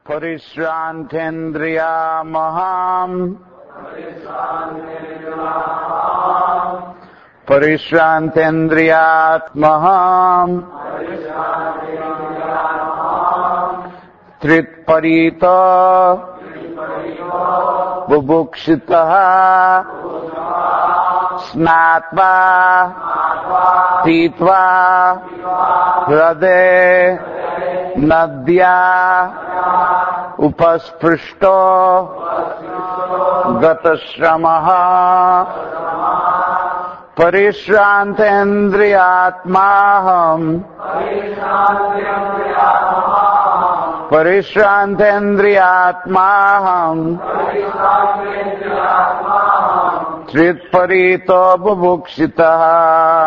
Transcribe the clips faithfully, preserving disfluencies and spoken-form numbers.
Parishrantendriyamaham Parishrantendriyatmaham Tritparita Bubukshitaha Snatva Pitva Hrade Nadya Upasprishto Gatashramaha Parishrantendriyatmaham Parishrantendriyatmaham Tritparito Bubukshitaha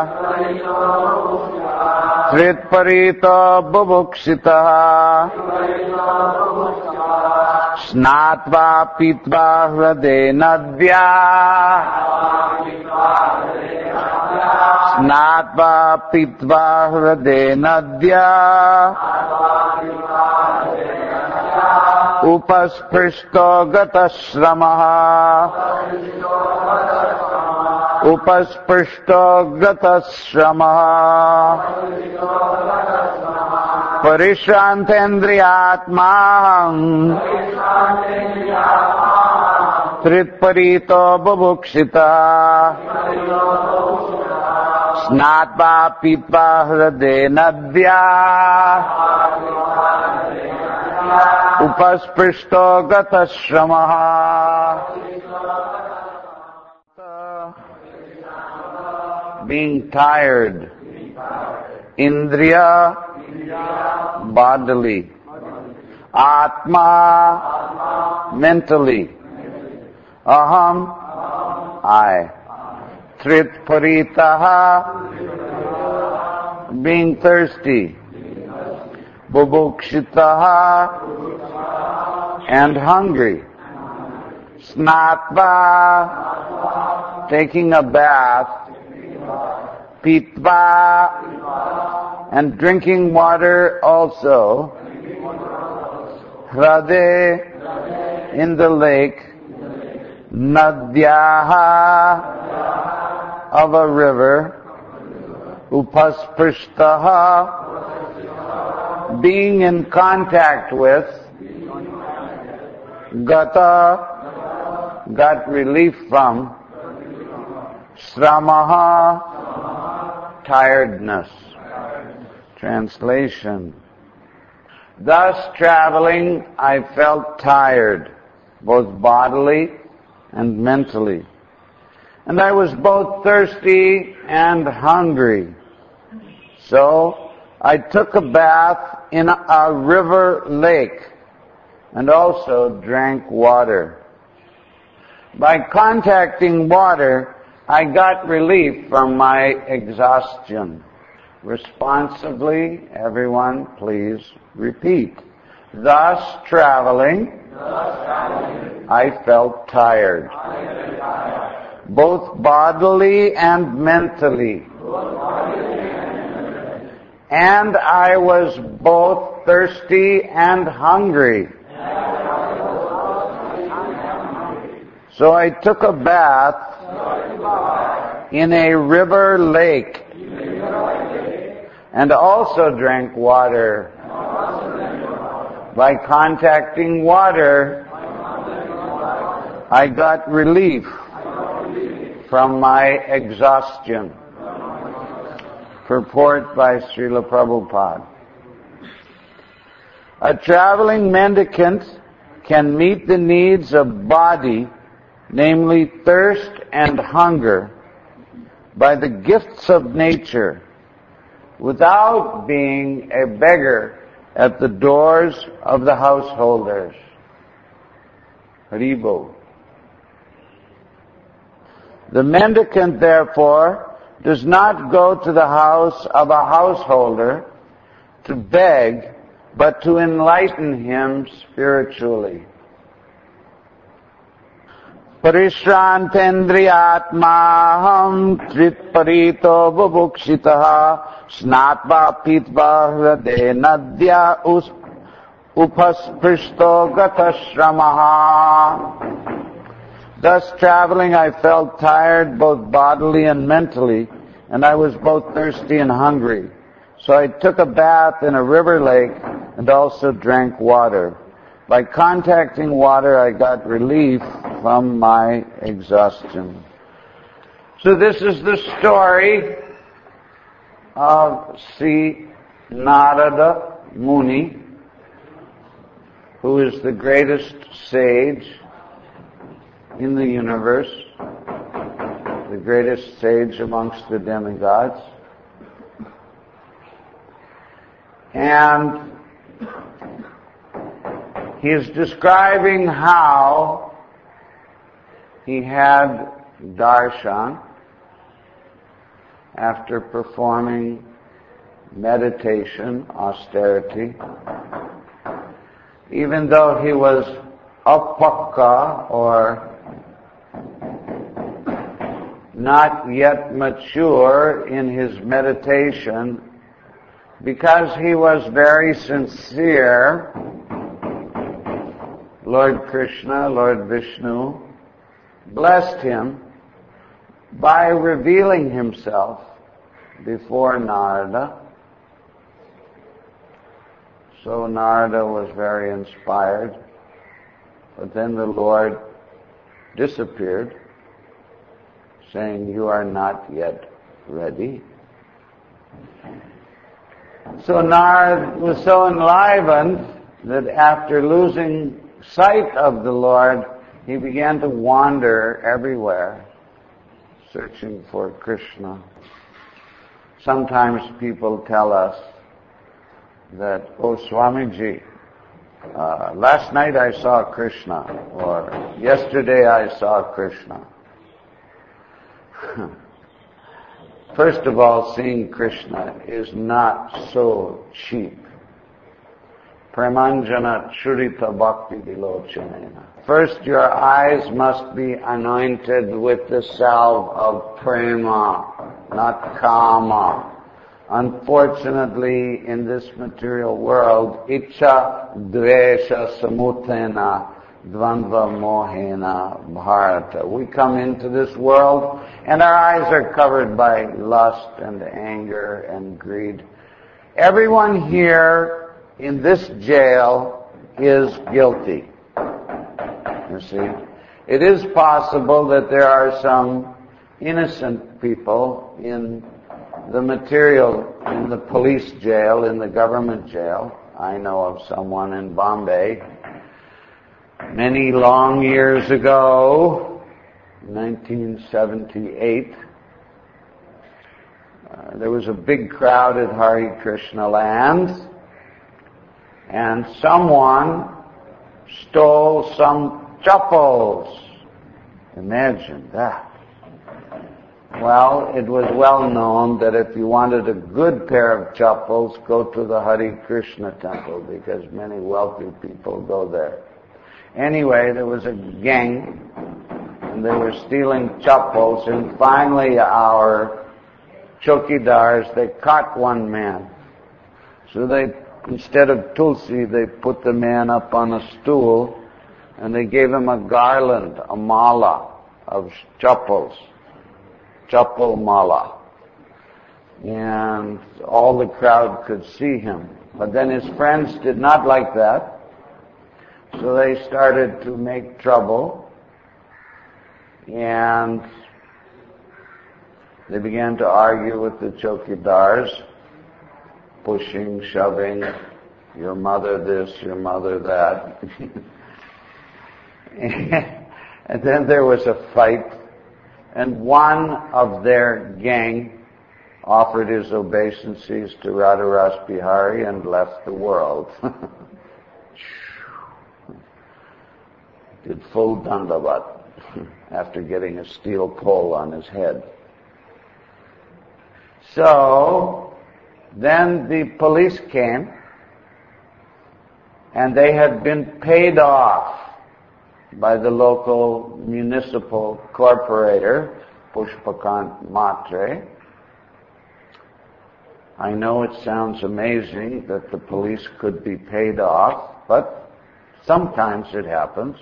Tritparito Bubukshitaha Snatva Pitva Hrade Nadya Snatva Pitva Hrade Nadya Upasprishto Gatashramaha Upasprishto Gatashramaha Parishrantendriyatmaham Tritparito Bubukshita Snatva Pitva Hrade Nadya Upasprishto Gatashramaha. Being tired. Indriya, bodily. Atma, mentally. Aham, I. Tritparitaha, being thirsty. Bubukshitaha, and hungry. Snatva, taking a bath. Pitva, and drinking water also. Hrade, in the lake. Nadyaha, of a river. Upasprishtaha, being in contact with. Gata, got relief from. Sramaha, tiredness. Translation. Thus traveling, I felt tired, both bodily and mentally. And I was both thirsty and hungry. So I took a bath in a river lake and also drank water. By contacting water, I got relief from my exhaustion. Responsively, everyone, please repeat. Thus traveling, Thus traveling I felt tired, I felt tired. Both bodily and mentally. Both bodily and mentally. And I was both thirsty and hungry. And I was both thirsty and hungry. So I took a bath in a river lake and also drank water. By contacting water, I got relief from my exhaustion. Purport by Srila Prabhupada. A traveling mendicant can meet the needs of body, namely thirst and hunger, by the gifts of nature, without being a beggar at the doors of the householders. Haribo. The mendicant, therefore, does not go to the house of a householder to beg, but to enlighten him spiritually. Parishrantendriyatmaham tritparito bubukshitaha snatva pitva hrade nadya Upaspishto gatashramaha. Thus traveling I felt tired both bodily and mentally, and I was both thirsty and hungry. So I took a bath in a river lake and also drank water. By contacting water I got relief from my exhaustion. So this is the story of Sri Narada Muni, who is the greatest sage in the universe, the greatest sage amongst the demigods. And he is describing how he had darshan after performing meditation, austerity. Even though he was apakka, or not yet mature in his meditation, because he was very sincere, Lord Krishna, Lord Vishnu, blessed him by revealing himself before Narada. So Narada was very inspired, but then the Lord disappeared, saying, "You are not yet ready." So Narada was so enlivened that after losing sight of the Lord, he began to wander everywhere, searching for Krishna. Sometimes people tell us that, "Oh, Swamiji, uh, last night I saw Krishna," or "Yesterday I saw Krishna." First of all, seeing Krishna is not so cheap. Premanjana churita bhakti vilochanena. First, your eyes must be anointed with the salve of prema, not kama. Unfortunately, in this material world, icha dvesha samutena dvandva mohena bharata. We come into this world and our eyes are covered by lust and anger and greed. Everyone here in this jail is guilty. You see, it is possible that there are some innocent people in the material, in the police jail, in the government jail. I know of someone in Bombay many long years ago, nineteen seventy-eight. Uh, there was a big crowd at Hare Krishna land, and someone stole some chappals. Imagine that. Well, it was well known that if you wanted a good pair of chappals, go to the Hare Krishna temple, because many wealthy people go there. Anyway, there was a gang, and they were stealing chappals, and finally our chokidars, they caught one man. So they, instead of tulsi, they put the man up on a stool, and they gave him a garland, a mala of chappals, chappal mala. And all the crowd could see him. But then his friends did not like that, so they started to make trouble, and they began to argue with the chokidars, pushing, shoving, your mother this, your mother that. And then there was a fight, and one of their gang offered his obeisances to Radharas Bihari and left the world. Did full dandavat after getting a steel pole on his head. So, then the police came, and they had been paid off by the local municipal corporator, Pushpakant Matre. I know it sounds amazing that the police could be paid off, but sometimes it happens.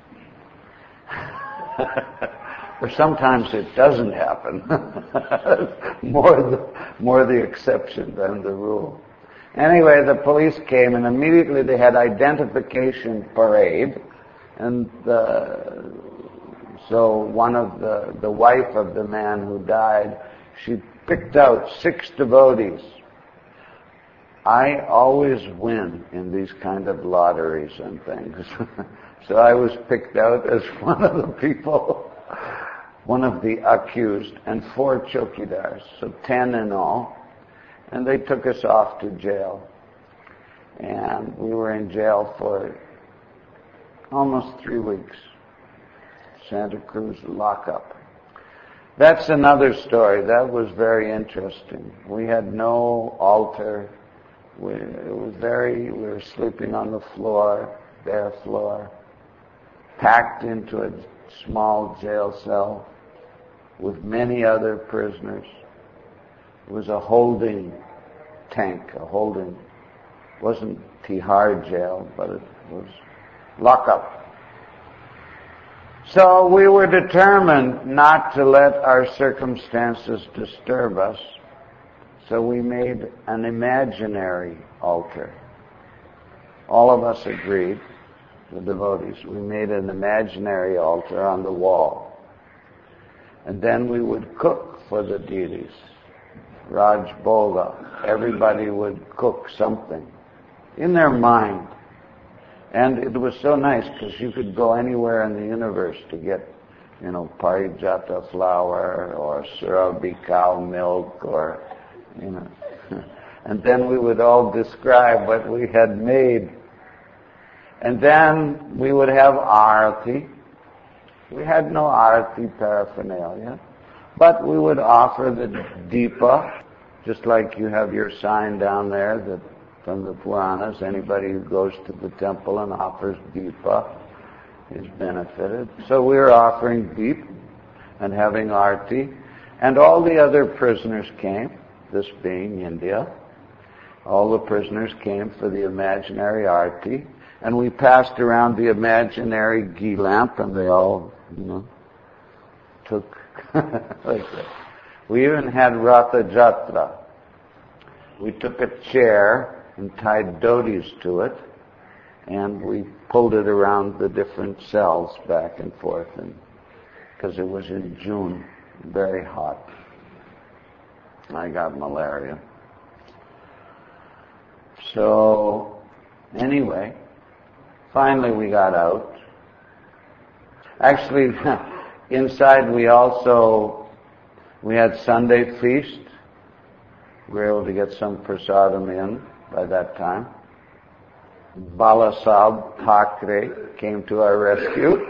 Or sometimes it doesn't happen. more, the, more the exception than the rule. Anyway, the police came and immediately they had identification parade, and the, so one of the, the wife of the man who died, she picked out six devotees. I always win in these kind of lotteries and things. So I was picked out as one of the people, one of the accused, and four chokidars, so ten in all. And they took us off to jail. And we were in jail for almost three weeks. Santa Cruz lockup. That's another story. That was very interesting. We had no altar. We, it was very, we were sleeping on the floor, bare floor, packed into a small jail cell with many other prisoners. It was a holding tank, a holding, it wasn't Tihar jail, but it was lockup. So we were determined not to let our circumstances disturb us. So we made an imaginary altar. All of us agreed, the devotees, we made an imaginary altar on the wall. And then we would cook for the deities. Raj Bhoga. Everybody would cook something in their mind. And it was so nice because you could go anywhere in the universe to get, you know, parijata flour or surabhi cow milk or, you know. And then we would all describe what we had made. And then we would have arati. We had no arati paraphernalia, but we would offer the deepa, just like you have your sign down there that from the Puranas, anybody who goes to the temple and offers deepa is benefited. So we were offering deep and having arti, and all the other prisoners came, this being India. All the prisoners came for the imaginary arti, and we passed around the imaginary ghee lamp, and they all, you know, took like that. We even had Ratha Jatra. We took a chair and tied dhotis to it, and we pulled it around the different cells back and forth, and because it was in June, very hot. I got malaria. So, anyway, finally we got out. Actually, inside we also, we had Sunday feast. We were able to get some prasadam in by that time. Balasab Thackeray came to our rescue.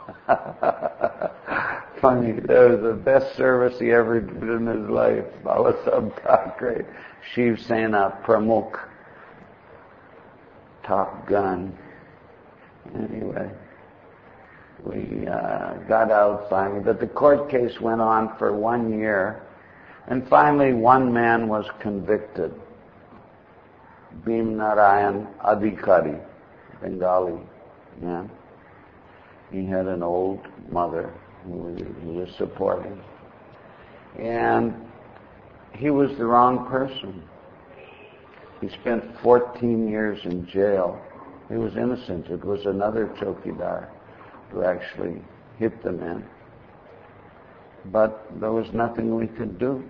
Funny, that was the best service he ever did in his life. Balasab Thackeray, Shiv Sena Pramukh, Top Gun. Anyway, we uh, got out finally, but the court case went on for one year, and finally one man was convicted. Bhim Narayan Adhikari, Bengali man. He had an old mother who he was supporting. And he was the wrong person. He spent fourteen years in jail. He was innocent. It was another chokidar who actually hit the man. But there was nothing we could do.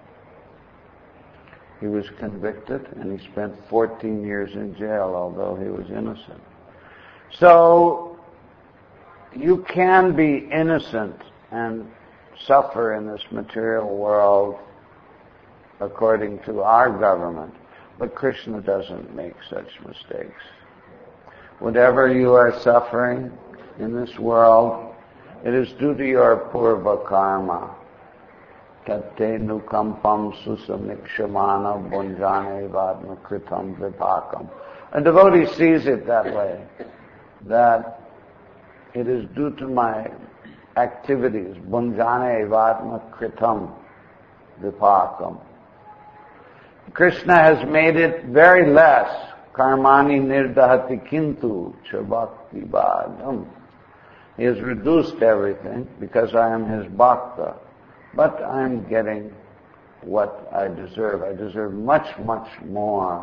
He was convicted, and he spent fourteen years in jail, although he was innocent. So, you can be innocent and suffer in this material world according to our government, but Krishna doesn't make such mistakes. Whatever you are suffering in this world, it is due to your purva karma. Tate nukampam susamikshamana bunjane vadma kritam vipakam. A devotee sees it that way, that it is due to my activities, bunjane vadma kritam vipakam. Krishna has made it very less. Karmani nirdahati kintu chabhakti bhagam. He has reduced everything because I am his bhakta. But I am getting what I deserve. I deserve much, much more.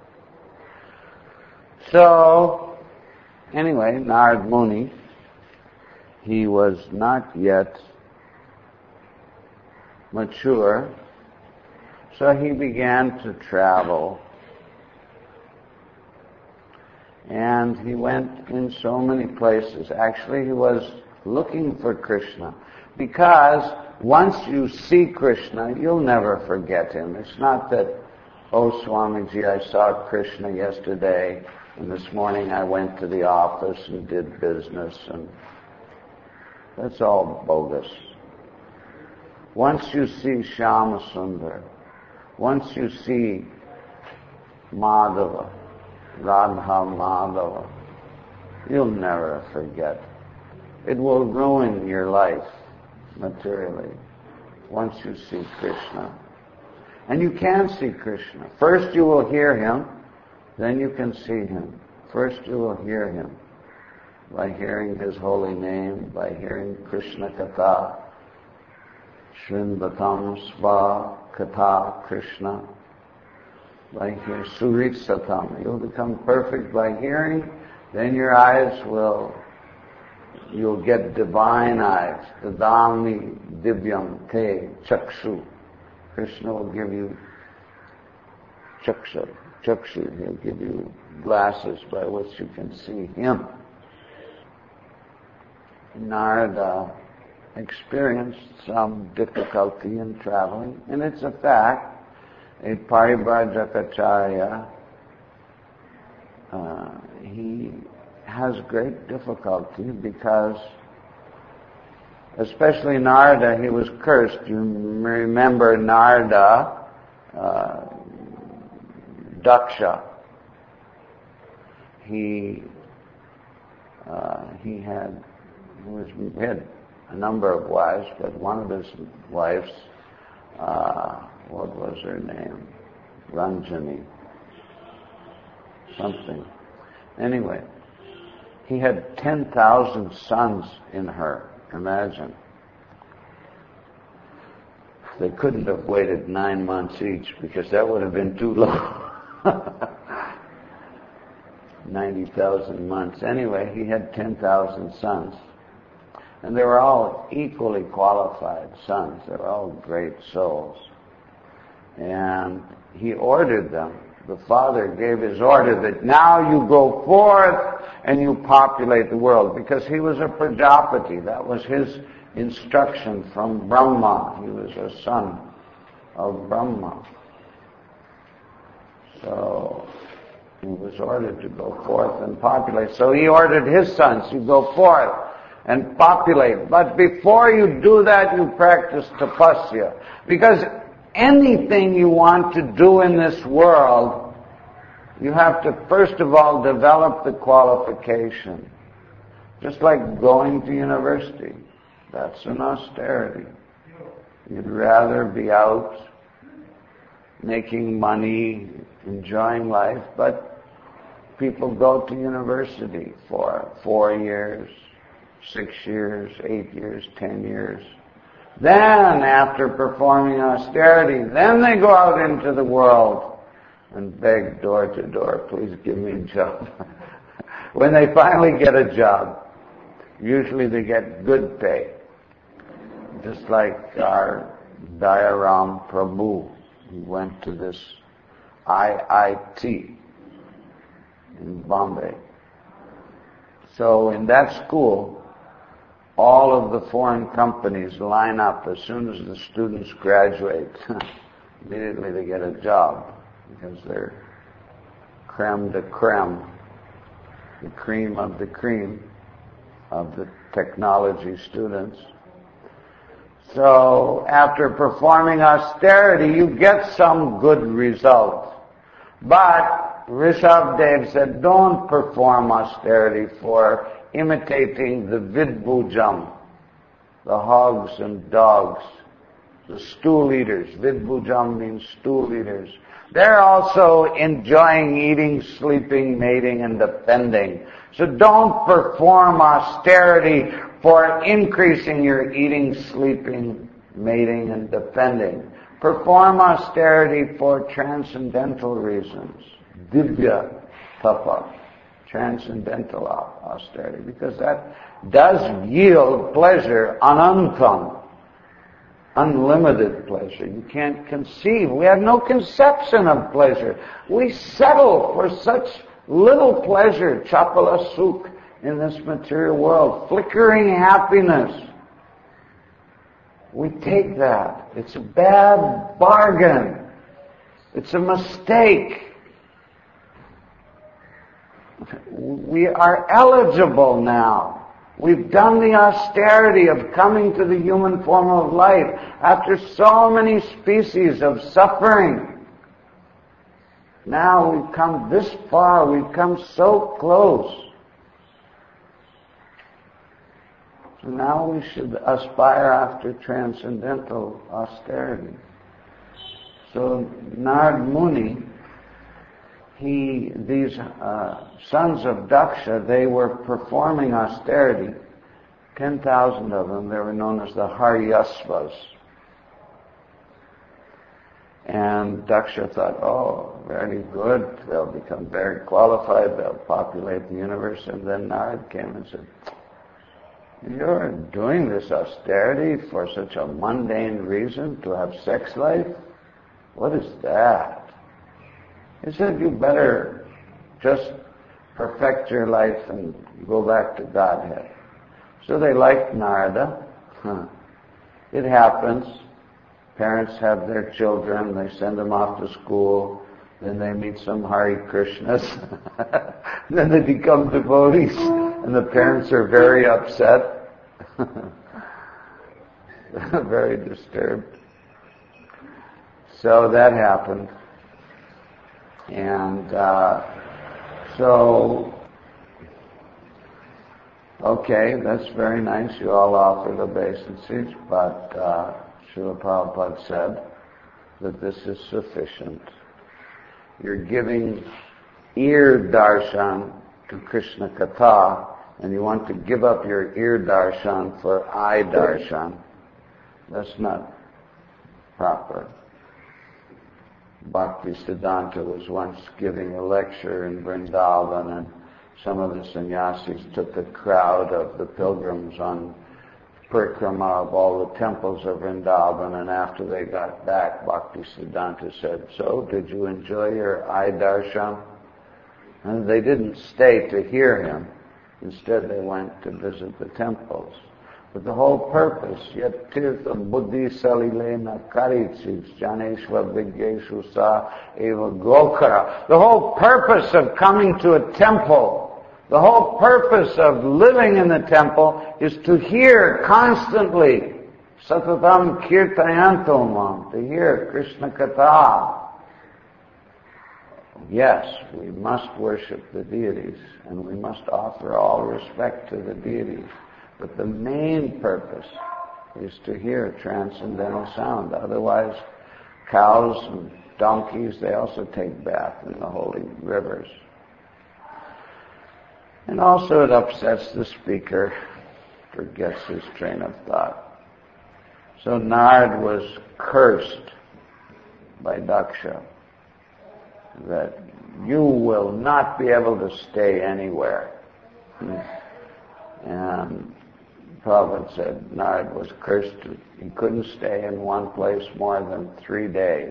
So, anyway, Narad Muni, he was not yet mature, so he began to travel. And he went in so many places. Actually, he was looking for Krishna. Because once you see Krishna, you'll never forget him. It's not that, oh, Swamiji, I saw Krishna yesterday, and this morning I went to the office and did business, and that's all bogus. Once you see Shyama Sundar, once you see Madhava, Radha Madhava, you'll never forget. It will ruin your life materially once you see Krishna. And you can see Krishna. First you will hear him, then you can see him. First you will hear him by hearing his holy name, by hearing Krishna Katha, Shrinvatam Sva Katha Krishna, by hearing Surit Satam. You'll become perfect by hearing, then your eyes will, you'll get divine eyes. Dadami Divyam Te Chakshu. Krishna will give you Chaksha. Chakshu, he'll give you glasses by which you can see him. Narada experienced some difficulty in traveling, and it's a fact. A Parivrajacharya, uh, he has great difficulty because, especially Narada, he was cursed. You remember Narada, uh, Daksha. He uh, he had he was he had a number of wives, but one of his wives, uh, what was her name? Ranjani. Something. Anyway, he had ten thousand sons in her. Imagine. They couldn't have waited nine months each because that would have been too long. ninety thousand months. Anyway, he had ten thousand sons. And they were all equally qualified sons. They were all great souls. And he ordered them. The father gave his order that now you go forth and you populate the world, because he was a Prajapati. That was his instruction from Brahma. He was a son of Brahma. So he was ordered to go forth and populate. So he ordered his sons to go forth and populate. But before you do that, you practice tapasya. Because anything you want to do in this world, you have to first of all develop the qualification. Just like going to university. That's an austerity. You'd rather be out making money, enjoying life, but people go to university for four years, six years, eight years, ten years. Then, after performing austerity, then they go out into the world and beg door to door, please give me a job. When they finally get a job, usually they get good pay. Just like our Dayaram Prabhu, he went to this I I T in Bombay. So in that school, all of the foreign companies line up as soon as the students graduate. Immediately they get a job because they're creme de creme, the cream of the cream of the technology students. So after performing austerity, you get some good result. But Rishabdev said, don't perform austerity for imitating the vidbujam, the hogs and dogs the stool eaters. Vidbhujam means stool eaters. They're also enjoying eating, sleeping, mating, and defending. So don't perform austerity for increasing your eating, sleeping, mating, and defending. Perform austerity for transcendental reasons. Divya tapa, transcendental austerity, because that does yield pleasure, anantam, unlimited pleasure. You can't conceive. We have no conception of pleasure. We settle for such little pleasure, chapala sukh, in this material world, flickering happiness. We take that. It's a bad bargain. It's a mistake. We are eligible now. We've done the austerity of coming to the human form of life after so many species of suffering. Now we've come this far, we've come so close. So now we should aspire after transcendental austerity. So Narad Muni, he, these uh, sons of Daksha, they were performing austerity. Ten thousand of them, they were known as the Haryasvas. And Daksha thought, oh, very good, they'll become very qualified, they'll populate the universe. And then Narad came and said, you're doing this austerity for such a mundane reason, to have sex life? What is that? He said, you better just perfect your life and go back to Godhead. So they liked Narada. Huh. It happens. Parents have their children, they send them off to school, then they meet some Hare Krishnas, then they become devotees, and the parents are very upset, very disturbed. So that happened. And uh, so, okay, that's very nice. You all offered obeisances, but uh, Srila Prabhupada said that this is sufficient. You're giving ear darshan to Krishna Katha, and you want to give up your ear darshan for eye darshan. That's not proper. Bhakti Siddhanta was once giving a lecture in Vrindavan, and some of the sannyasis took a crowd of the pilgrims on parikrama of all the temples of Vrindavan, and after they got back, Bhakti Siddhanta said, so, did you enjoy your eye darshan? And they didn't stay to hear him. Instead, they went to visit the temples. But the whole purpose, yet tirtham buddhi salilena karichis janeshva vigyeshu sa eva gokara. The whole purpose of coming to a temple, the whole purpose of living in the temple is to hear constantly satatam kirtayantomam, to hear Krishna Katha. Yes, we must worship the deities, and we must offer all respect to the deities. But the main purpose is to hear transcendental sound. Otherwise, cows and donkeys, they also take bath in the holy rivers. And also it upsets the speaker, forgets his train of thought. So Narad was cursed by Daksha that you will not be able to stay anywhere. And Prabhupada said Narad was cursed. He couldn't stay in one place more than three days.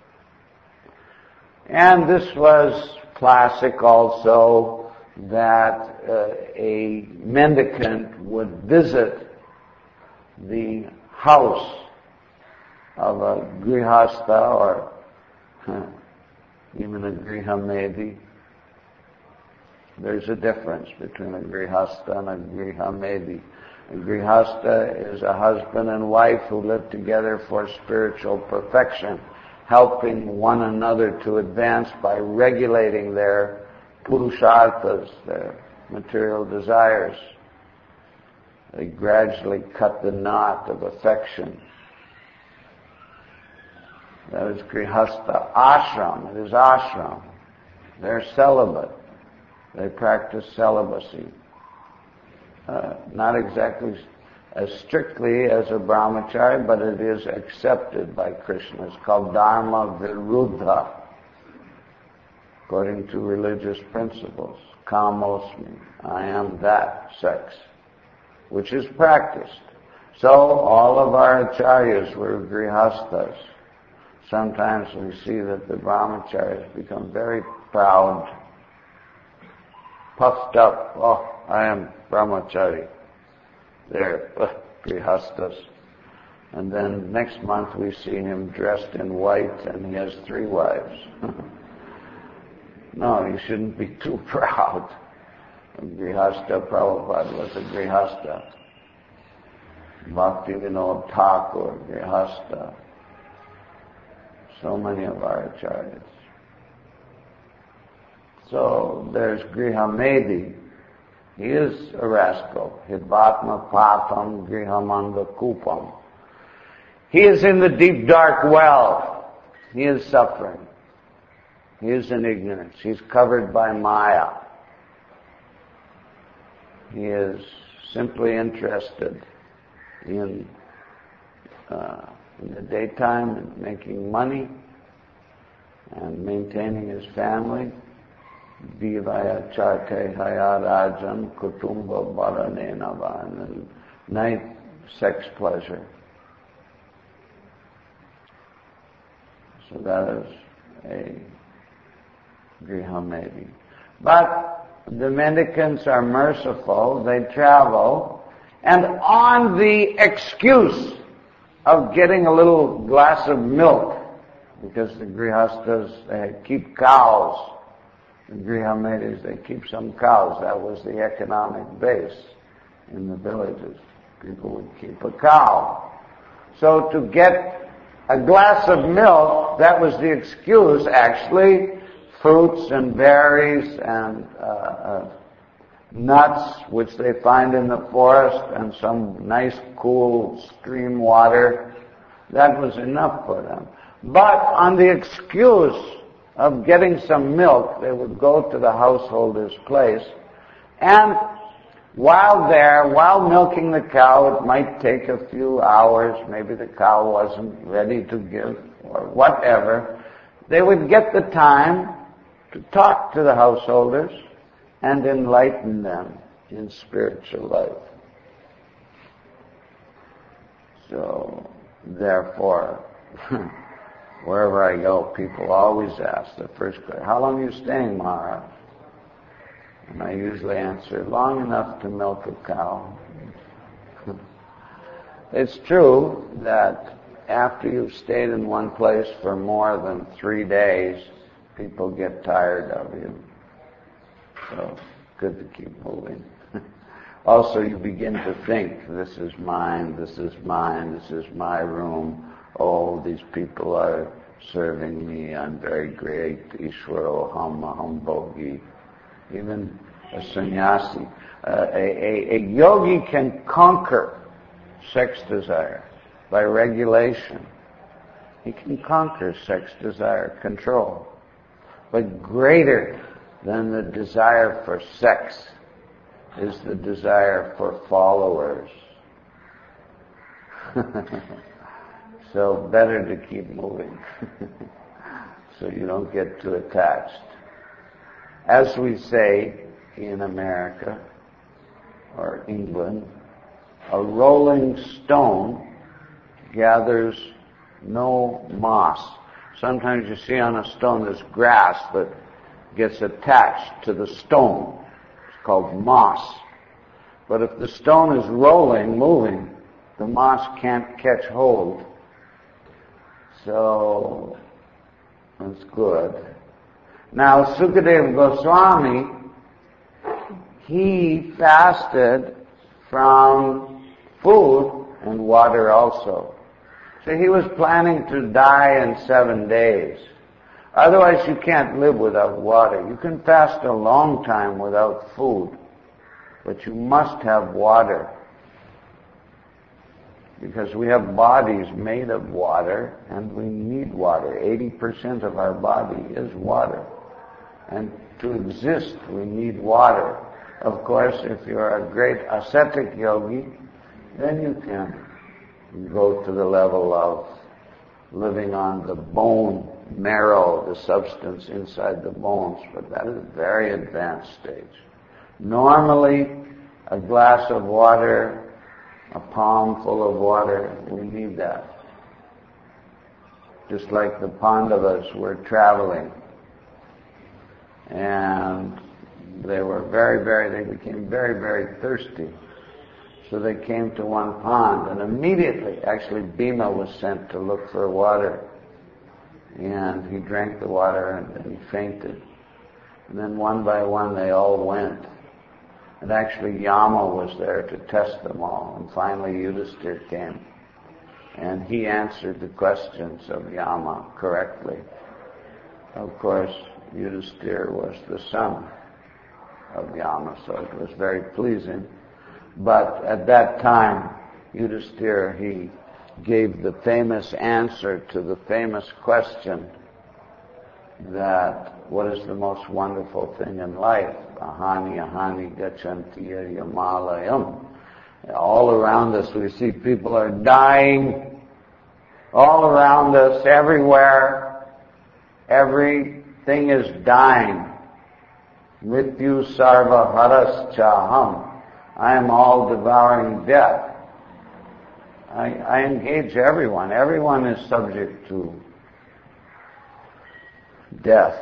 And this was classic also, that uh, a mendicant would visit the house of a grihastha, or huh, even a grihamedi. There's a difference between a grihastha and a grihamedi. A grihastha is a husband and wife who live together for spiritual perfection, helping one another to advance by regulating their purusharthas, their material desires. They gradually cut the knot of affection. That is grihastha. Ashram, it is ashram. They're celibate. They practice celibacy. Uh, not exactly as strictly as a brahmachari, but it is accepted by Krishna. It's called dharma viruddha, according to religious principles. Kamosmi, I am that sex, which is practiced. So all of our acharyas were grihasthas. Sometimes we see that the brahmacharis become very proud, puffed up. Oh, I am brahmachari. They're uh, grihasthas. And then next month we see him dressed in white and he has three wives. No, you shouldn't be too proud. Grihastha, Prabhupada was a grihastha. Bhakti Vinod Thakur, grihastha. So many of our acharyas. So there's Grihamedi. He is a rascal. Hidvatma patam grihamanga kupam. He is in the deep dark well. He is suffering. He is in ignorance. He's covered by Maya. He is simply interested in, uh, in the daytime and making money and maintaining his family. Vivaya charte haya rajan kutumba baranenava, and night sex pleasure. So that is a grihamedi. But the mendicants are merciful. They travel, and on the excuse of getting a little glass of milk, because the grihasthas, they keep cows. The grihamedis, they keep some cows. That was the economic base in the villages. People would keep a cow. So to get a glass of milk, that was the excuse, actually. Fruits and berries and uh, uh, nuts, which they find in the forest, and some nice cool stream water. That was enough for them. But on the excuse of getting some milk, they would go to the householder's place, and while there, while milking the cow, it might take a few hours, maybe the cow wasn't ready to give, or whatever, they would get the time to talk to the householders and enlighten them in spiritual life. So, therefore, wherever I go, people always ask the first question, how long are you staying, Maharaj? And I usually answer, long enough to milk a cow. It's true that after you've stayed in one place for more than three days, people get tired of you. So, good to keep moving. Also, you begin to think, this is mine, this is mine, this is my room. Oh, these people are serving me. I'm very great. Ishwaro Ham Aham Bhogi. Even a sannyasi. Uh, a, a, a yogi can conquer sex desire by regulation. He can conquer sex desire, control. But greater than the desire for sex is the desire for followers. So better to keep moving so you don't get too attached. As we say in America or England, a rolling stone gathers no moss. Sometimes you see on a stone there's grass that gets attached to the stone. It's called moss. But if the stone is rolling, moving, the moss can't catch hold. So, that's good. Now, Sukadeva Goswami, he fasted from food and water also. So he was planning to die in seven days. Otherwise, you can't live without water. You can fast a long time without food, but you must have water. because we have bodies made of water, and we need water. eighty percent of our body is water. And to exist, we need water. Of course, if you're a great ascetic yogi, then you can go to the level of living on the bone marrow, the substance inside the bones, but that is a very advanced stage. Normally, a glass of water, a palm full of water, we need that. Just like the Pandavas were traveling, and they were very, very, they became very, very thirsty. So they came to one pond, and immediately, actually, Bhima was sent to look for water. And he drank the water, and then he fainted. And then one by one, they all went. And actually, Yama was there to test them all. And finally, Yudhisthira came. And he answered the questions of Yama correctly. Of course, Yudhisthira was the son of Yama, so it was very pleasing. But at that time, Yudhisthira, he gave the famous answer to the famous question that what is the most wonderful thing in life? Ahani, ahani, gachantiya yamalayam. All around us we see people are dying. All around us, everywhere, everything is dying. Mrityu sarva haras chaham. I am all devouring death. I, I engage everyone. Everyone is subject to death.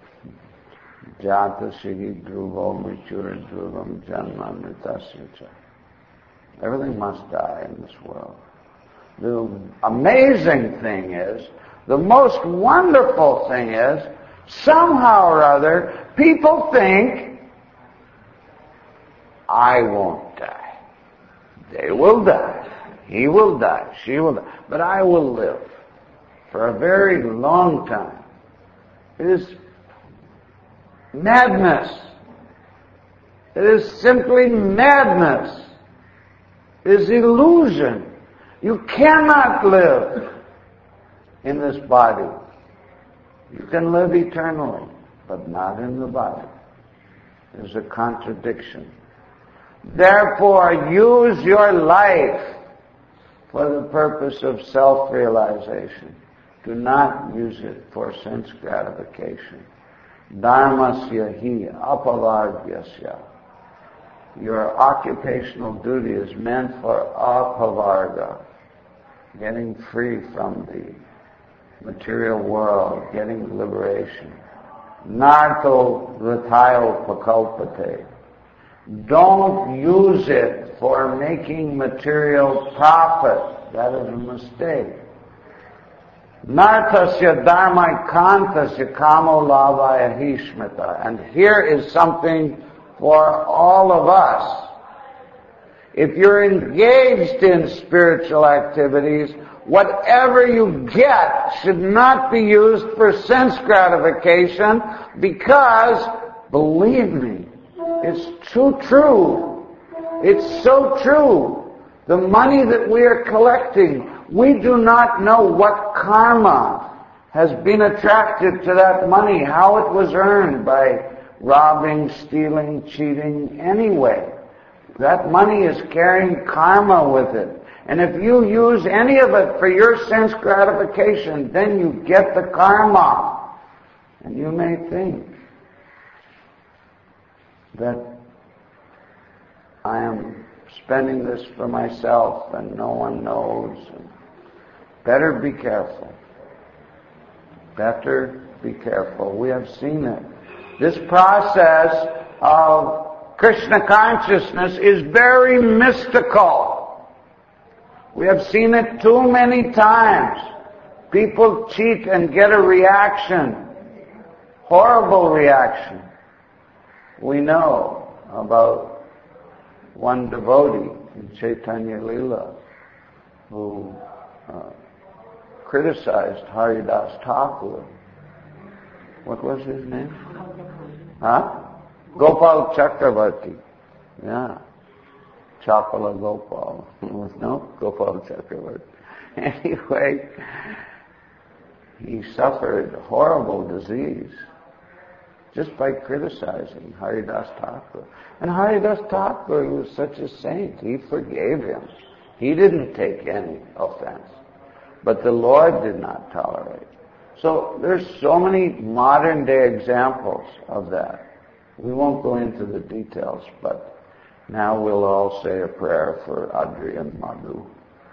Jata sihi dhruvo mrityur dhruvam janma mritasya cha. Everything must die in this world. The amazing thing is, the most wonderful thing is, somehow or other, people think, I won't die. They will die. He will die. She will die. But I will live for a very long time. It is madness. It is simply madness. It is illusion. You cannot live in this body. You can live eternally, but not in the body. There's a contradiction. Therefore, use your life for the purpose of self-realization. Do not use it for sense gratification. Dharmasya hi apavargyasya. Your occupational duty is meant for apavarga, getting free from the material world, getting liberation. Narto ratayo pakalpate. Don't use it for making material profit. That is a mistake. Nartasya dharma kantasya kamo lavaya hishmita. And here is something for all of us. If you're engaged in spiritual activities, whatever you get should not be used for sense gratification, because, believe me, it's too true. It's so true. The money that we are collecting, we do not know what karma has been attracted to that money, how it was earned by robbing, stealing, cheating, anyway. That money is carrying karma with it. And if you use any of it for your sense gratification, then you get the karma. And you may think that I am spending this for myself and no one knows. Better be careful. Better be careful. We have seen it. This process of Krishna consciousness is very mystical. We have seen it too many times. People cheat and get a reaction. Horrible reaction. We know about one devotee in Chaitanya Leela who uh, criticized Haridas Thakur. What was his name? Huh? Gopal Chakravarti. Yeah. Chapala Gopal. No, Gopal Chakravarti. Anyway, he suffered horrible disease just by criticizing Haridas Thakur. And Haridas Thakur was such a saint. He forgave him. He didn't take any offense. But the Lord did not tolerate. So there's so many modern day examples of that. We won't go into the details, but now we'll all say a prayer for Adri and Madhu.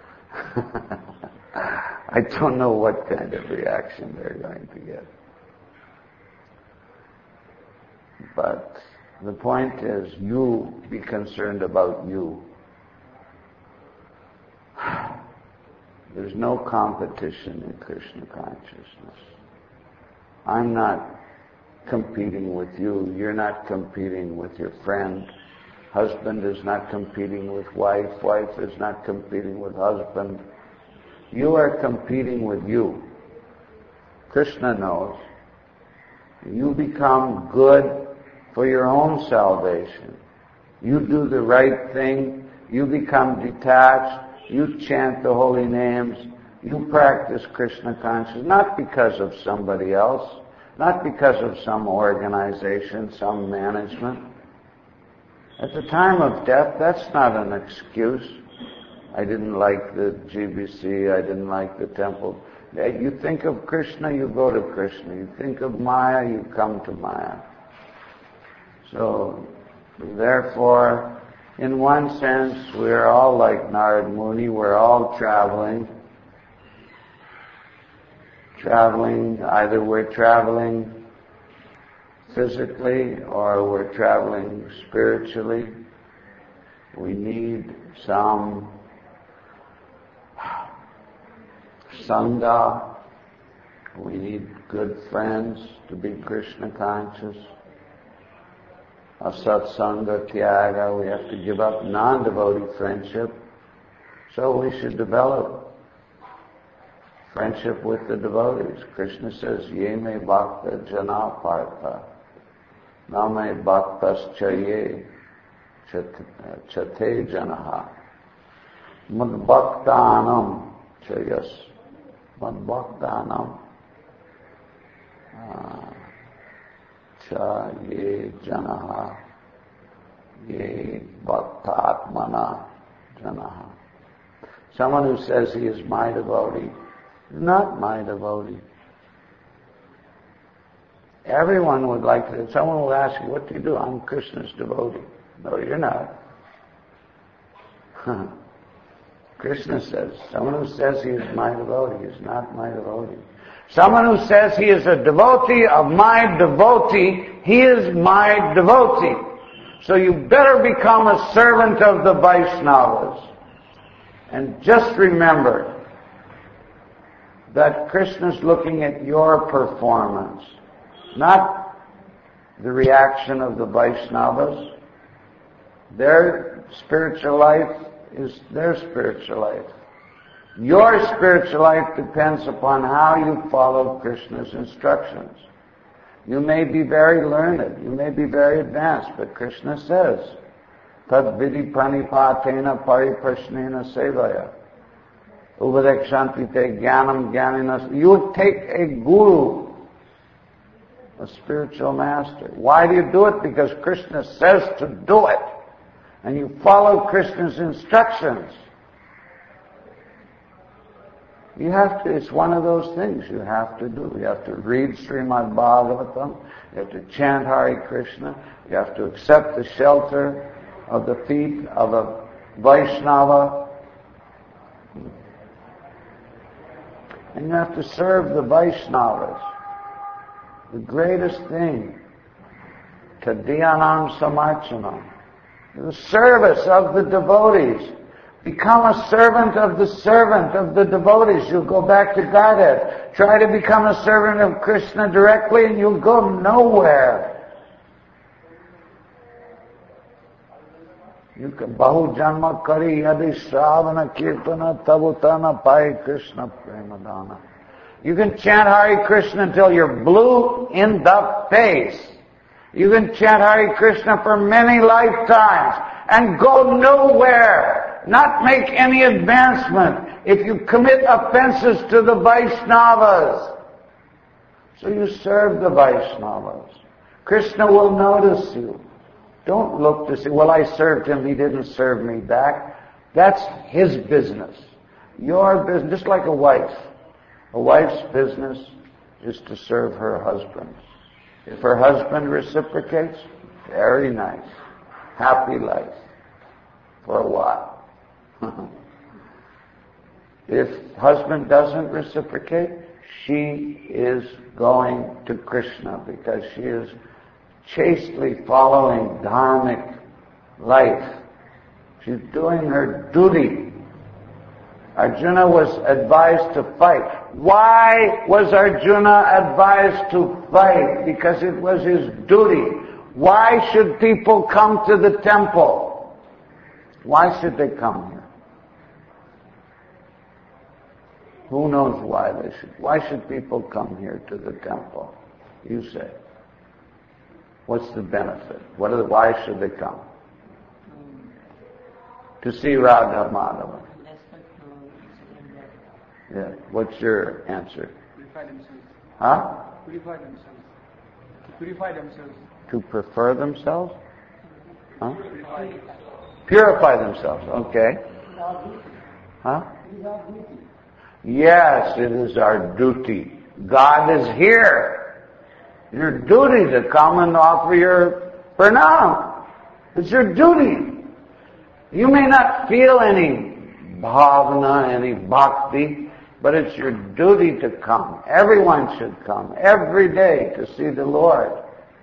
I don't know what kind of reaction they're going to get. But the point is, you be concerned about you. There's no competition in Krishna consciousness. I'm not competing with you. You're not competing with your friend. Husband is not competing with wife. Wife is not competing with husband. You are competing with you. Krishna knows. You become good for your own salvation. You do the right thing. You become detached. You chant the holy names. You practice Krishna consciousness, not because of somebody else, not because of some organization, some management. At the time of death, that's not an excuse. I didn't like the G B C, I didn't like the temple. You think of Krishna, you go to Krishna. You think of Maya, you come to Maya. So, therefore, in one sense, we're all like Narad Muni, we're all traveling. Traveling, either we're traveling physically or we're traveling spiritually. We need some Sangha. We need good friends to be Krishna conscious. Asat Sangha Tyaga, we have to give up non-devotee friendship. So we should develop friendship with the devotees. Krishna says, Ye me bhakta jana partha, na me bhaktas chaye chate janaha, mad bhaktanam chayas, mad bhaktanam cha ye janaha, ye bhaktatmana janaha. Someone who says he is my devotee is not my devotee. Everyone would like to, someone will ask you, what do you do? I'm Krishna's devotee. No, you're not. Krishna says, someone who says he is my devotee is not my devotee. Someone who says he is a devotee of my devotee, he is my devotee. So you better become a servant of the Vaishnavas. And just remember that Krishna's looking at your performance, not the reaction of the Vaishnavas. Their spiritual life is their spiritual life. Your spiritual life depends upon how you follow Krishna's instructions. You may be very learned, you may be very advanced, but Krishna says, Tad vidhi pranipatena pariprashnena sevaya. Uvadekshanti te jnanam jnaninas. You take a guru, a spiritual master. Why do you do it? Because Krishna says to do it. And you follow Krishna's instructions. You have to, it's one of those things you have to do. You have to read Srimad Bhagavatam. You have to chant Hare Krishna. You have to accept the shelter of the feet of a Vaishnava. And you have to serve the Vaishnavas. The greatest thing, Tadyanam Samarchanam, the service of the devotees. Become a servant of the servant of the devotees. You'll go back to Godhead. Try to become a servant of Krishna directly and you'll go nowhere. You can bahu janma kari yadi shravana kirtana tabutana pai Krishna premadana. You can chant Hare Krishna until you're blue in the face. You can chant Hare Krishna for many lifetimes. and go nowhere, not make any advancement if you commit offenses to the Vaishnavas. So you serve the Vaishnavas. Krishna will notice you. Don't look to see, well, I served him, he didn't serve me back. That's his business. Your business, just like a wife. A wife's business is to serve her husband. If her husband reciprocates, very nice. Happy life. For a while. If husband doesn't reciprocate, she is going to Krishna because she is chastely following dharmic life. She's doing her duty. Arjuna was advised to fight. Why was Arjuna advised to fight? Because it was his duty. Why should people come to the temple? Why should they come here? Who knows why they should? Why should people come here to the temple? You say. What's the benefit? What are the, why should they come? To see Radha Madhava. Yeah. What's your answer? Purify themselves. Huh? Purify themselves. To purify themselves. To prefer themselves? Huh? Purify. Purify themselves. Okay. Huh? Yes, it is our duty. God is here. Your duty to come and offer your pranam. It's your duty. You may not feel any bhavana, any bhakti, but it's your duty to come. Everyone should come every day to see the Lord.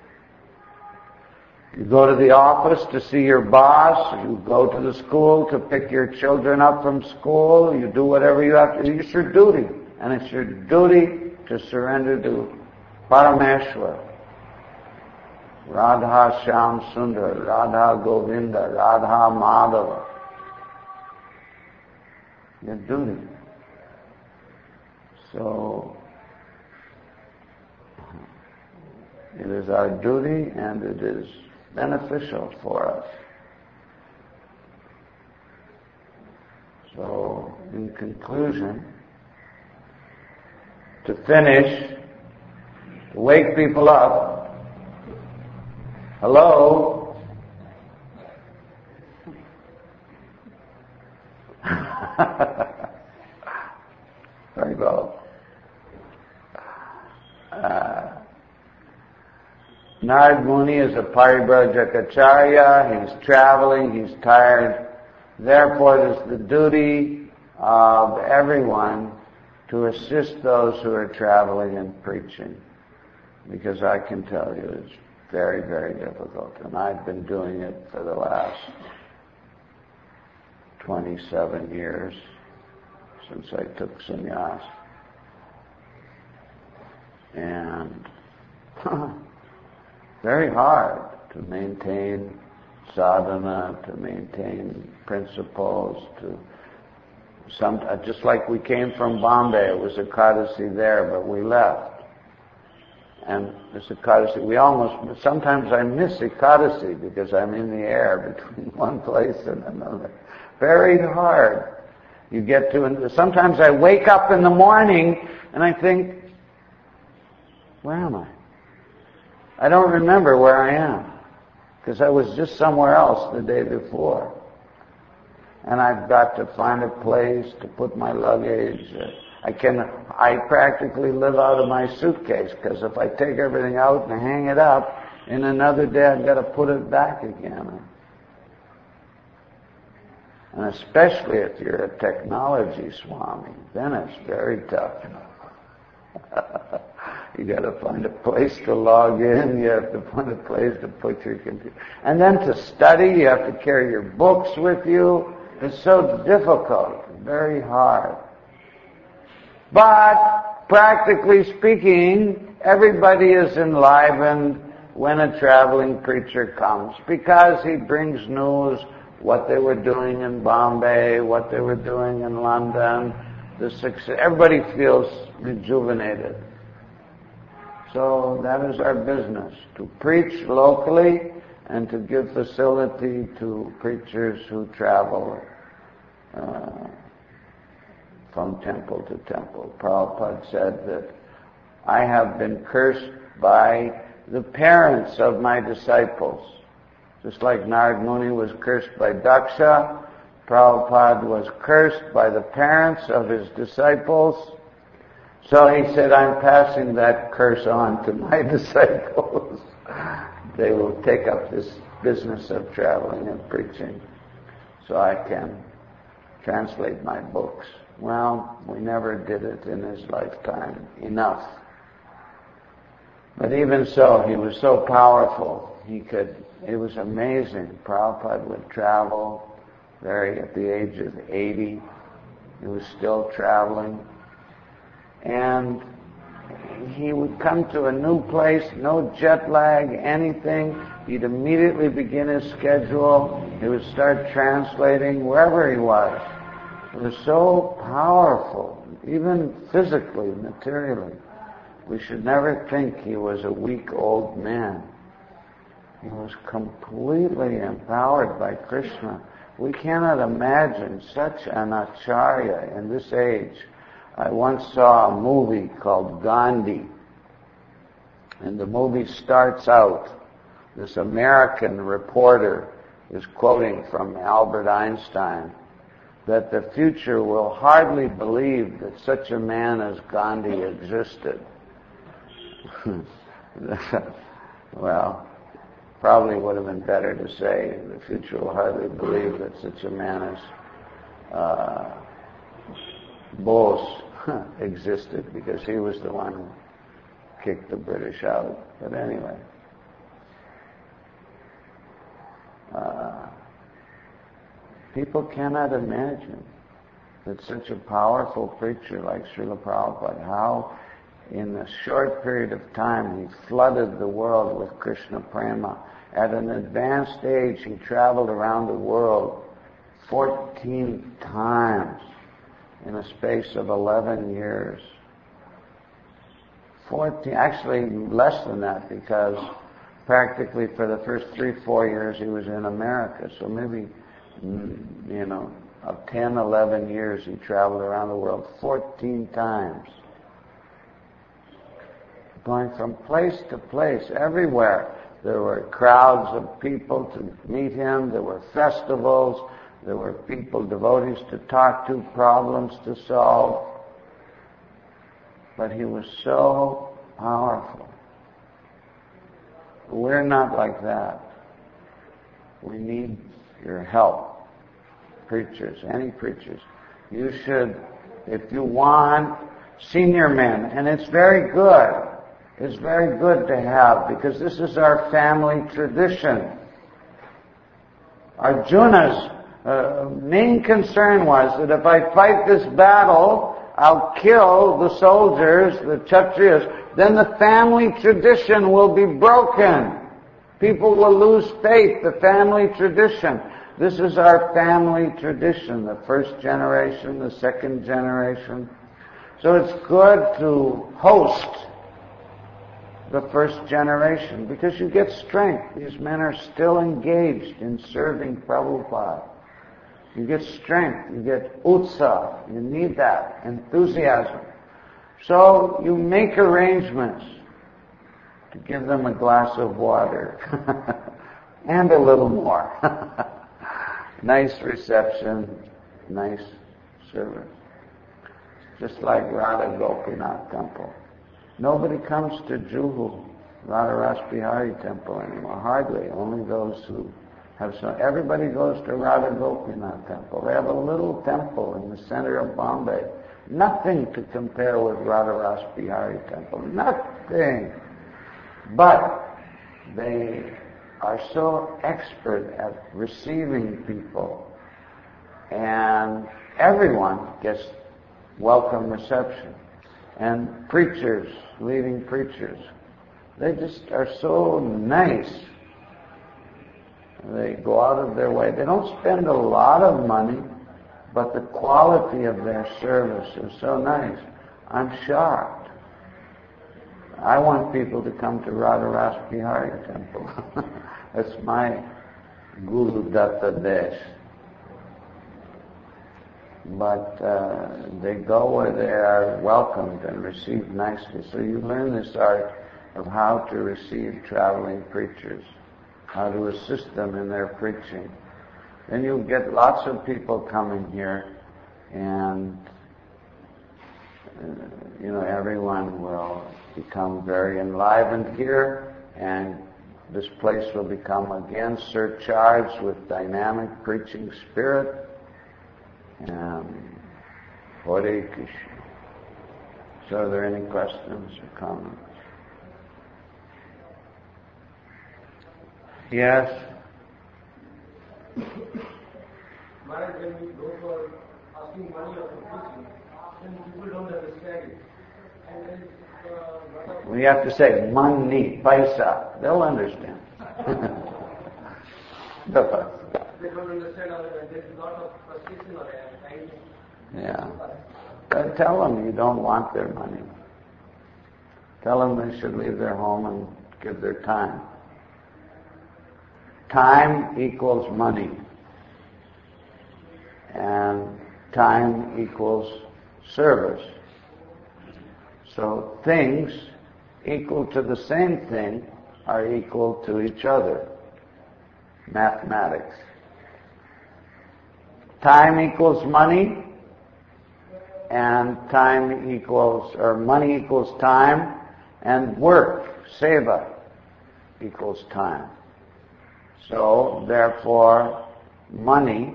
You go to the office to see your boss. You go to the school to pick your children up from school. You do whatever you have to do. It's your duty. And it's your duty to surrender to Parameshwar. Radha Shyam Sundar, Radha Govinda, Radha Madhava. Your duty. So, it is our duty and it is beneficial for us. So, in conclusion, to finish, to wake people up, hello? Very well. Uh, Narad Muni is a Paribrajacharya. He's traveling, he's tired. Therefore, it is the duty of everyone to assist those who are traveling and preaching. Because I can tell you it's very, very difficult. And I've been doing it for the last twenty-seven years since I took sannyas. And very hard to maintain sadhana, to maintain principles, to some, just like we came from Bombay, it was Ekadasi there, but we left. And this Ekadasi, we almost, sometimes I miss Ekadasi because I'm in the air between one place and another. Very hard. You get to, and sometimes I wake up in the morning and I think, where am I? I don't remember where I am because I was just somewhere else the day before. And I've got to find a place to put my luggage. I can, I practically live out of my suitcase because if I take everything out and hang it up, in another day I've got to put it back again. And especially if you're a technology swami, then it's very tough. You got to find a place to log in. You have to find a place to put your computer. And then to study, you have to carry your books with you. It's so difficult, very hard. But practically speaking, everybody is enlivened when a traveling preacher comes because he brings news, what they were doing in Bombay, what they were doing in London, the success. Everybody feels rejuvenated. So that is our business, to preach locally and to give facility to preachers who travel uh, from temple to temple. Prabhupada said that I have been cursed by the parents of my disciples. Just like Narad Muni was cursed by Daksha, Prabhupada was cursed by the parents of his disciples. So he said, I'm passing that curse on to my disciples. They will take up this business of traveling and preaching so I can translate my books. Well, we never did it in his lifetime enough. But even so, he was so powerful. He could, it was amazing. Prabhupada would travel, very at the age of eighty. He was still traveling. And he would come to a new place, no jet lag, anything. He'd immediately begin his schedule. He would start translating wherever he was. It was so powerful, even physically, materially. We should never think he was a weak old man. He was completely empowered by Krishna. We cannot imagine such an acharya in this age. I once saw a movie called Gandhi, and the movie starts out, this American reporter is quoting from Albert Einstein, that the future will hardly believe that such a man as Gandhi existed. Well, probably would have been better to say the future will hardly believe that such a man as uh, Bose existed, because he was the one who kicked the British out. But anyway, uh, people cannot imagine that such a powerful preacher like Srila Prabhupada, how in a short period of time he flooded the world with Krishna prema. At an advanced age, he traveled around the world fourteen times in a space of eleven years. fourteen, actually less than that, because practically for the first three, four years he was in America. So maybe, you know, of ten, eleven years he traveled around the world fourteen times. Going from place to place, everywhere. There were crowds of people to meet him, there were festivals, there were people, devotees to talk to, problems to solve. But he was so powerful. We're not like that. We need your help. Preachers, any preachers. You should, if you want, senior men, and it's very good. It's very good to have, because this is our family tradition. Arjuna's uh, main concern was that if I fight this battle, I'll kill the soldiers, the Kshatriyas, then the family tradition will be broken. People will lose faith, the family tradition. This is our family tradition, the first generation, the second generation. So it's good to host the first generation, because you get strength. These men are still engaged in serving Prabhupada. You get strength, you get utsaha, you need that, enthusiasm. So you make arrangements to give them a glass of water and a little more. Nice reception, nice service. Just like Radha Gopinath Temple. Nobody comes to Juhu, Radha Ras Bihari Temple anymore, hardly. Only those who have some. Everybody goes to Radha Gopinath Temple. They have a little temple in the center of Bombay. Nothing to compare with Radha Ras Bihari Temple. Nothing. But they are so expert at receiving people, and everyone gets welcome reception. And preachers, leading preachers, they just are so nice. They go out of their way. They don't spend a lot of money, but the quality of their service is so nice. I'm shocked. I want people to come to Radha Bihari temple. That's my Guru Datta Desh. But uh, they go where they are welcomed and received nicely. So you learn this art of how to receive traveling preachers, how to assist them in their preaching. Then you'll get lots of people coming here, and uh, you know, everyone will become very enlivened here, and this place will become again surcharged with dynamic preaching spirit. Um, Hare Krishna. So are there any questions or comments? Yes? Maharaj, when we go for asking money or for preaching, then people don't understand it. And then uh, lot of We have to say money, paisa. They'll understand. they don't understand or there's a lot of frustration or anxiety. Yeah. But tell them you don't want their money. Tell them they should leave their home and give their time. Time equals money. And time equals service. So things equal to the same thing are equal to each other. Mathematics. Time equals money, and time equals, or money equals time, and work, seva, equals time. So, therefore, money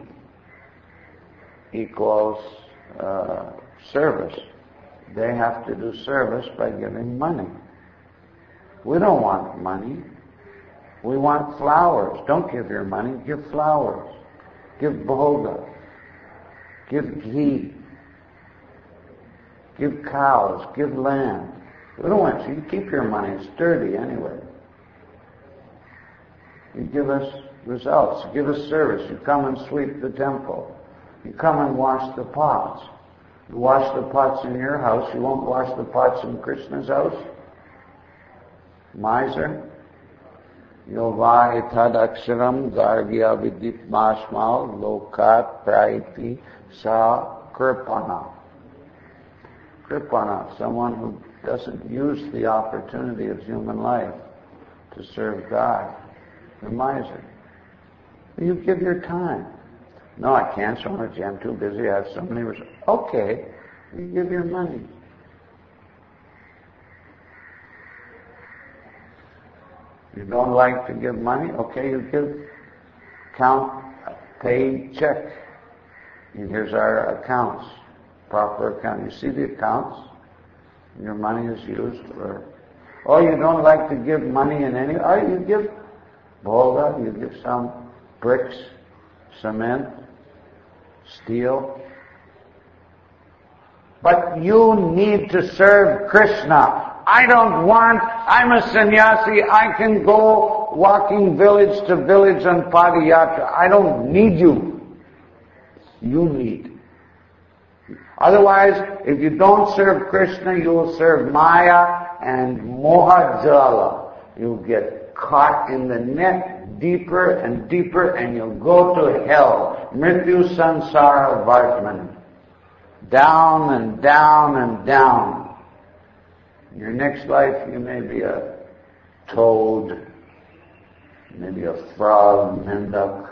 equals uh, service. They have to do service by giving money. We don't want money. We want flowers. Don't give your money, give flowers. Give bhoga. Give ghee. Give cows. Give land. We don't want you. You keep your money. It's dirty anyway. You give us results. You give us service. You come and sweep the temple. You come and wash the pots. You wash the pots in your house. You won't wash the pots in Krishna's house. Miser. Yova etad aksharam gargya vidit mashmal lokat praiti sa kripana. Kripana, someone who doesn't use the opportunity of human life to serve God. The miser. You give your time. No, I can't, so much. I'm too busy. I have so many res- Okay, you give your money. You don't like to give money? Okay, you give, count, pay, check. And here's our accounts, proper account. You see the accounts? Your money is used for... Oh, you don't like to give money in any... Oh, you give bhoga, you give some bricks, cement, steel. But you need to serve Krishna. I don't want, I'm a sannyasi, I can go walking village to village on padayatra. I don't need you. You need. Otherwise, if you don't serve Krishna, you will serve Maya and Mohajala. You'll get caught in the net deeper and deeper and you'll go to hell. Mrityu Sansara Vartman. Down and down and down. In your next life, you may be a toad, maybe a frog, mendak.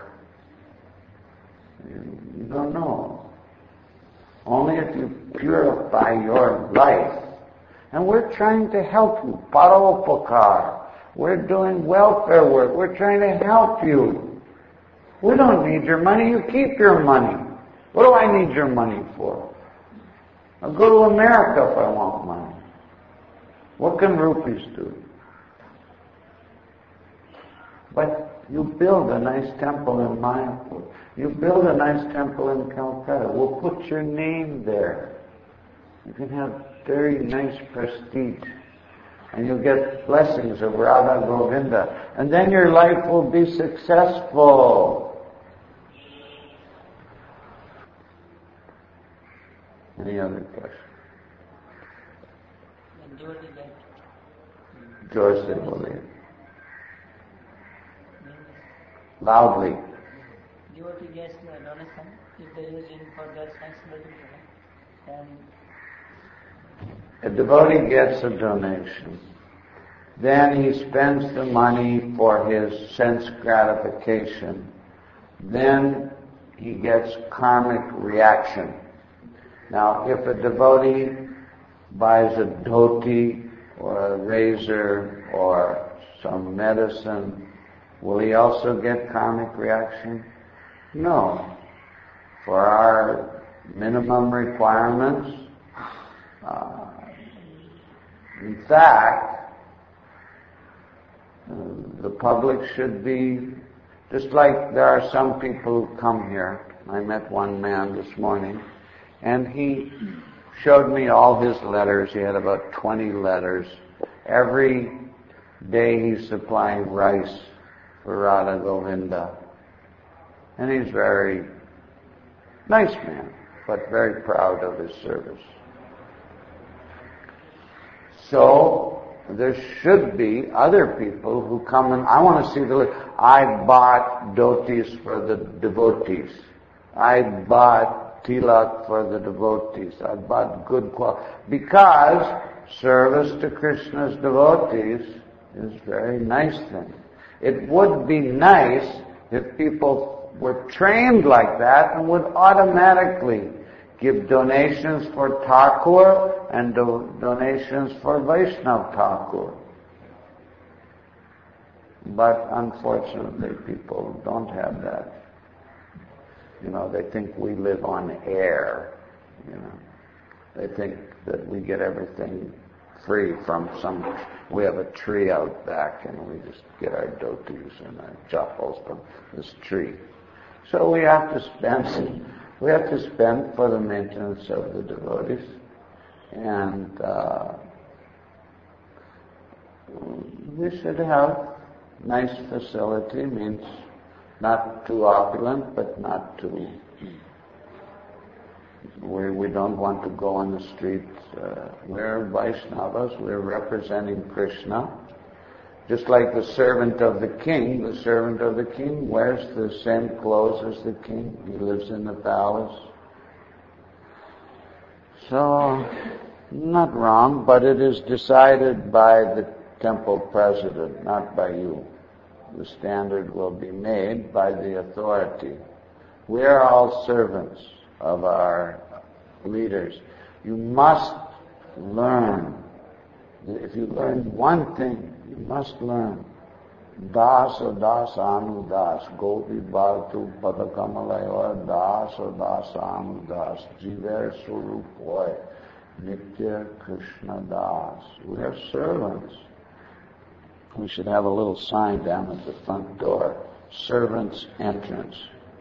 You, you don't know. Only if you purify your life. And we're trying to help you. Paropakar. We're doing welfare work. We're trying to help you. We don't need your money. You keep your money. What do I need your money for? I'll go to America if I want money. What can rupees do? But you build a nice temple in Mayapur. You build a nice temple in Calcutta. We'll put your name there. You can have very nice prestige. And you'll get blessings of Radha Govinda. And then your life will be successful. Any other questions? जोर से बोलिए, loudly. Devotee gets the donation if they use it for their sensibility, then a devotee gets a donation. Then he spends the money for his sense gratification. Then he gets karmic reaction. Now, if a devotee buys a dhoti or a razor or some medicine, will he also get karmic reaction? No. For our minimum requirements, uh, in fact, uh, the public should be, just like there are some people who come here. I met one man this morning, and he showed me all his letters. He had about twenty letters. Every day he's supplying rice for Radha Govinda. And he's very nice man, but very proud of his service. So, there should be other people who come and, I want to see the list. I bought dhotis for the devotees. I bought tilak for the devotees. I bought good quality. Because service to Krishna's devotees is a very nice thing. It would be nice if people were trained like that and would automatically give donations for Thakur and do- donations for Vaishnav Thakur. But unfortunately, people don't have that. You know, they think we live on air. You know, they think that we get everything free from some. We have a tree out back, and we just get our dhotis and our chappals from this tree. So we have to spend. We have to spend for the maintenance of the devotees, and uh, we should have nice facility. Means not too opulent, but not too. We we don't want to go on the street. Uh, we're Vaishnavas. We're representing Krishna. Just like the servant of the king, the servant of the king wears the same clothes as the king. He lives in the palace. So, not wrong, but it is decided by the temple president, not by you. The standard will be made by the authority. We are all servants of our leaders. You must learn. If you learn one thing, you must learn. Das or das anu das. Gopi bhartu padakamalaya das or das anu das. Jiver surupoy. Nitya Krishna das. We are servants. We should have a little sign down at the front door. Servants entrance.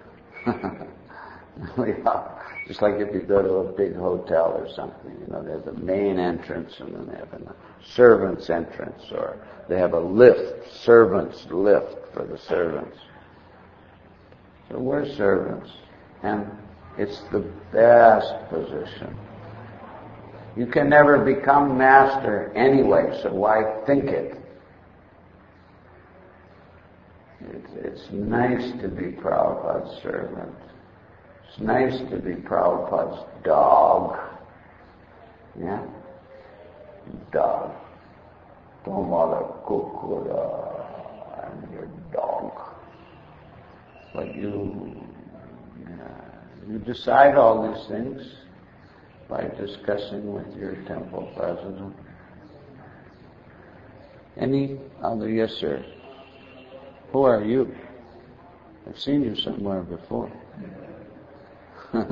We are. Just like if you go to a big hotel or something, you know, there's a main entrance and then they have a servant's entrance, or they have a lift, servant's lift for the servants. So we're servants, and it's the best position. You can never become master anyway, so why think it? It's, it's nice to be Prabhupada's servant. It's nice to be Prabhupada's dog. Yeah? Dog. Tomara kukura. I'm your dog. But you, uh, you decide all these things by discussing with your temple president. Any other? Yes, sir. Who are you? I've seen you somewhere before. You said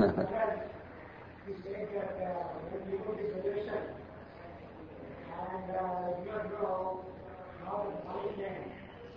that uh, when you go to solution and uh, you don't know how the money came.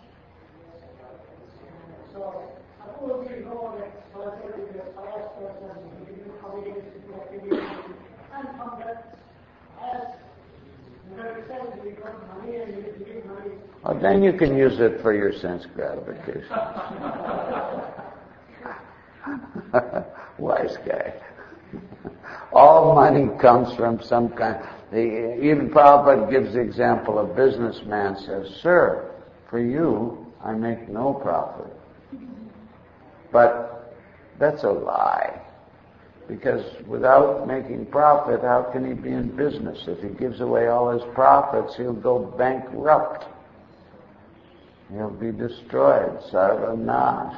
So, suppose you know that person is a pious person, you do communities to activities, and from that, as you know, you said you got money and you give money. Well, then you can use it for your sense gratification. Wise guy. All money comes from some kind. The, even Prabhupada gives the example, a businessman says, "Sir, for you, I make no profit." But that's a lie. Because without making profit, how can he be in business? If he gives away all his profits, he'll go bankrupt. He'll be destroyed, sarvanash.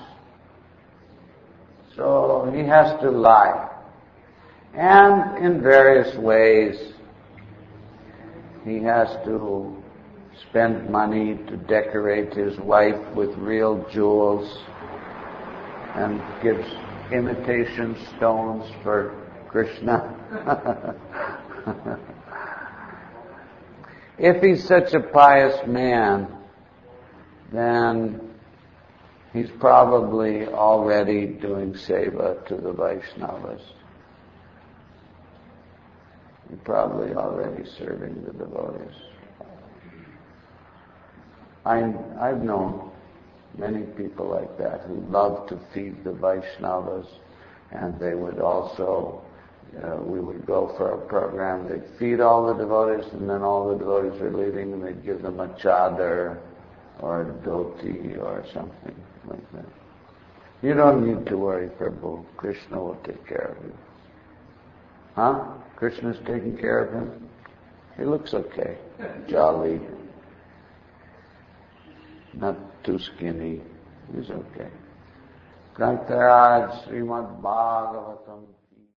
So he has to lie. And in various ways, he has to spend money to decorate his wife with real jewels and gives imitation stones for Krishna. If he's such a pious man, then he's probably already doing seva to the Vaishnavas. He's probably already serving the devotees. I, I've known many people like that who love to feed the Vaishnavas, and they would also, uh, we would go for a program, they'd feed all the devotees, and then all the devotees were leaving, and they'd give them a chadar, or a dhoti, or something like that. You don't need to worry, Prabhu. Krishna will take care of you. Huh? Krishna's taking care of him? He looks okay. Jolly. Not too skinny. He's okay. Grantaraj Srimad Bhagavatam.